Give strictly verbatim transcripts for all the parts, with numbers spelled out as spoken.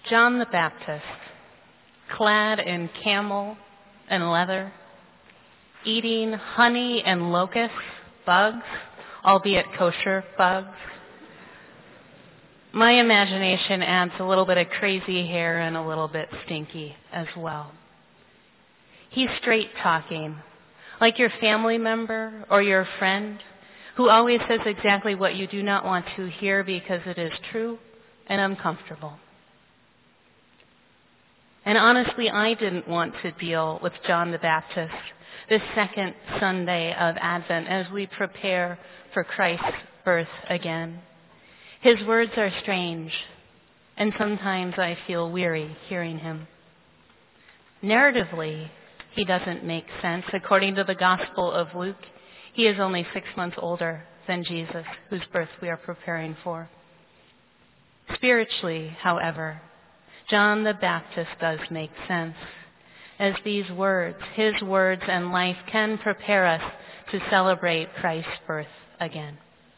John the Baptist, clad in camel and leather, eating honey and locusts, bugs, albeit kosher bugs. My imagination adds a little bit of crazy hair and a little bit stinky as well. He's straight talking, like your family member or your friend who always says exactly what you do not want to hear because it is true and uncomfortable. And honestly, I didn't want to deal with John the Baptist this second Sunday of Advent as we prepare for Christ's birth again. His words are strange, and sometimes I feel weary hearing him. Narratively, he doesn't make sense. According to the Gospel of Luke, he is only six months older than Jesus, whose birth we are preparing for. Spiritually, however, John the Baptist does make sense, as these words, his words and life, can prepare us to celebrate Christ's birth again.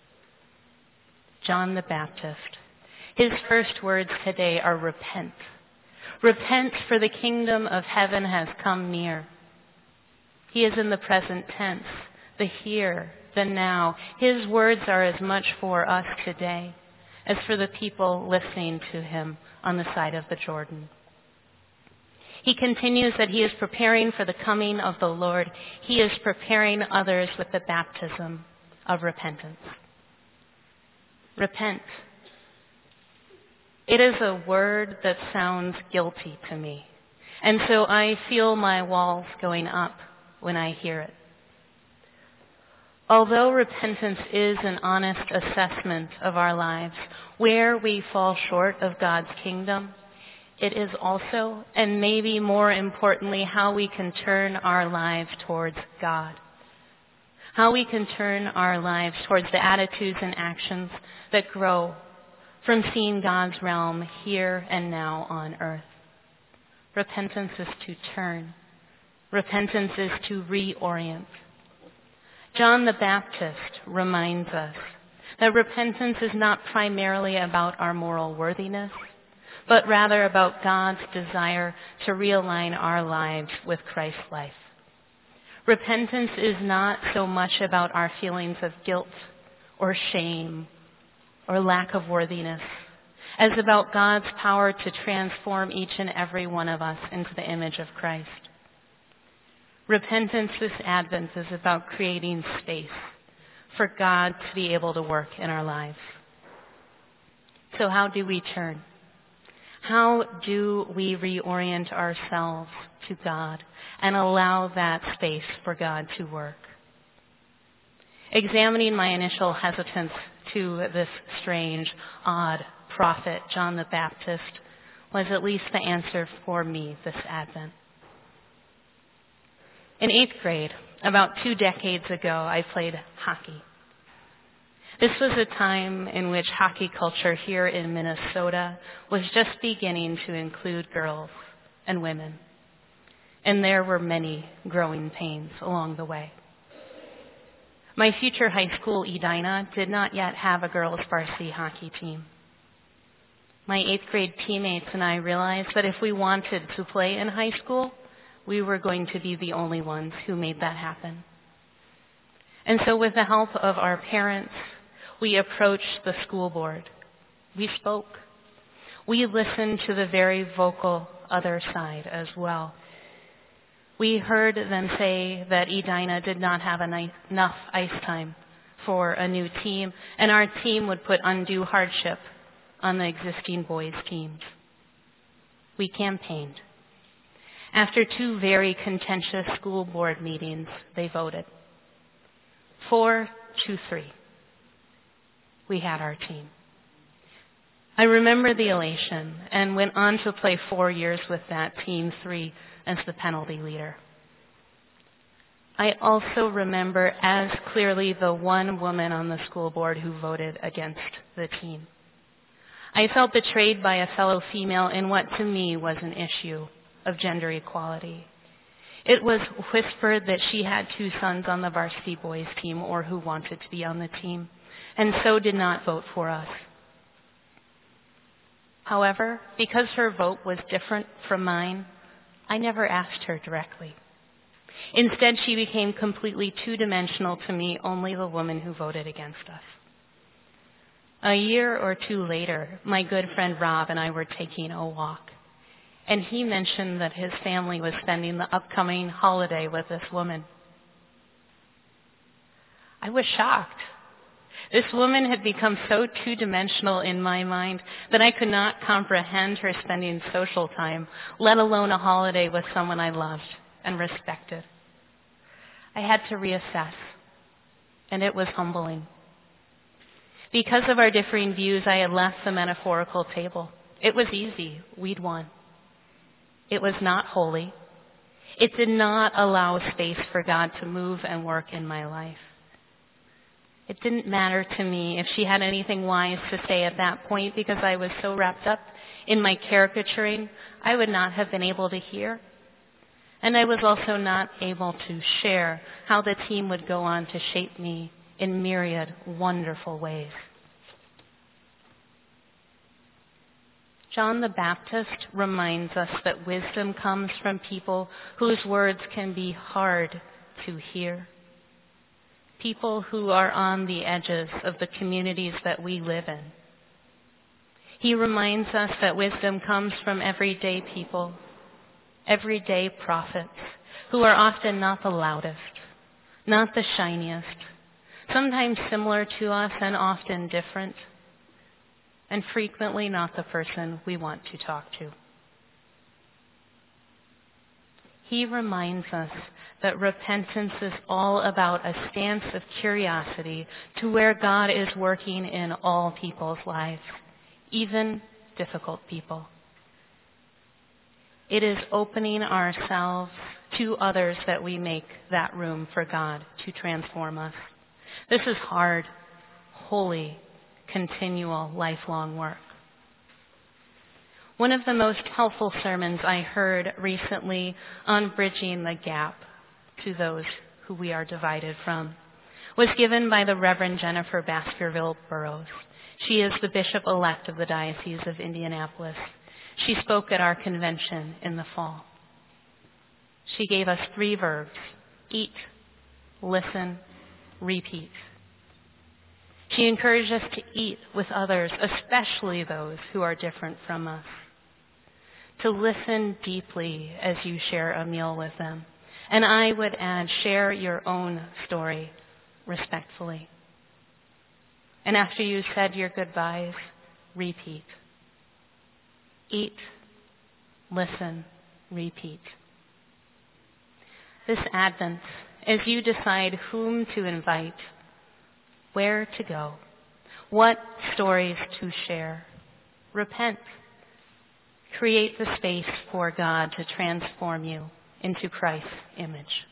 John the Baptist. His first words today are repent. Repent, for the kingdom of heaven has come near. He is in the present tense, the here, the now. His words are as much for us today as for the people listening to him on the side of the Jordan. He continues that he is preparing for the coming of the Lord. He is preparing others with the baptism of repentance. Repent. It is a word that sounds guilty to me, and so I feel my walls going up when I hear it. Although repentance is an honest assessment of our lives, where we fall short of God's kingdom, it is also, and maybe more importantly, how we can turn our lives towards God. How we can turn our lives towards the attitudes and actions that grow from seeing God's realm here and now on earth. Repentance is to turn. Repentance is to reorient. John the Baptist reminds us that repentance is not primarily about our moral worthiness, but rather about God's desire to realign our lives with Christ's life. Repentance is not so much about our feelings of guilt or shame or lack of worthiness, as about God's power to transform each and every one of us into the image of Christ. Repentance this Advent is about creating space for God to be able to work in our lives. So how do we turn? How do we reorient ourselves to God and allow that space for God to work? Examining my initial hesitance to this strange, odd prophet, John the Baptist, was at least the answer for me this Advent. In eighth grade, about two decades ago, I played hockey. This was a time in which hockey culture here in Minnesota was just beginning to include girls and women. And there were many growing pains along the way. My future high school, Edina, did not yet have a girls' varsity hockey team. My eighth grade teammates and I realized that if we wanted to play in high school, we were going to be the only ones who made that happen. And so with the help of our parents, we approached the school board. We spoke. We listened to the very vocal other side as well. We heard them say that Edina did not have enough ice time for a new team, and our team would put undue hardship on the existing boys' teams. We campaigned. After two very contentious school board meetings, they voted. Four to three. We had our team. I remember the elation and went on to play four years with that team, three as the penalty leader. I also remember as clearly the one woman on the school board who voted against the team. I felt betrayed by a fellow female in what to me was an issue of gender equality. It was whispered that she had two sons on the varsity boys team or who wanted to be on the team, and so did not vote for us. However, because her vote was different from mine, I never asked her directly. Instead, she became completely two-dimensional to me, only the woman who voted against us. A year or two later, my good friend Rob and I were taking a walk, and he mentioned that his family was spending the upcoming holiday with this woman. I was shocked. This woman had become so two-dimensional in my mind that I could not comprehend her spending social time, let alone a holiday with someone I loved and respected. I had to reassess, and it was humbling. Because of our differing views, I had left the metaphorical table. It was easy. We'd won. It was not holy. It did not allow space for God to move and work in my life. It didn't matter to me if she had anything wise to say at that point, because I was so wrapped up in my caricaturing, I would not have been able to hear. And I was also not able to share how the team would go on to shape me in myriad wonderful ways. John the Baptist reminds us that wisdom comes from people whose words can be hard to hear. People who are on the edges of the communities that we live in. He reminds us that wisdom comes from everyday people, everyday prophets, who are often not the loudest, not the shiniest, sometimes similar to us and often different, and frequently not the person we want to talk to. He reminds us that repentance is all about a stance of curiosity to where God is working in all people's lives, even difficult people. It is opening ourselves to others that we make that room for God to transform us. This is hard, holy, continual, lifelong work. One of the most helpful sermons I heard recently on bridging the gap to those who we are divided from was given by the Reverend Jennifer Baskerville Burroughs. She is the bishop-elect of the Diocese of Indianapolis. She spoke at our convention in the fall. She gave us three verbs: eat, listen, repeat. She encouraged us to eat with others, especially those who are different from us. To listen deeply as you share a meal with them. And I would add, share your own story respectfully. And after you said your goodbyes, repeat. Eat, listen, repeat. This Advent, as you decide whom to invite, where to go, what stories to share, repent. Create the space for God to transform you into Christ's image.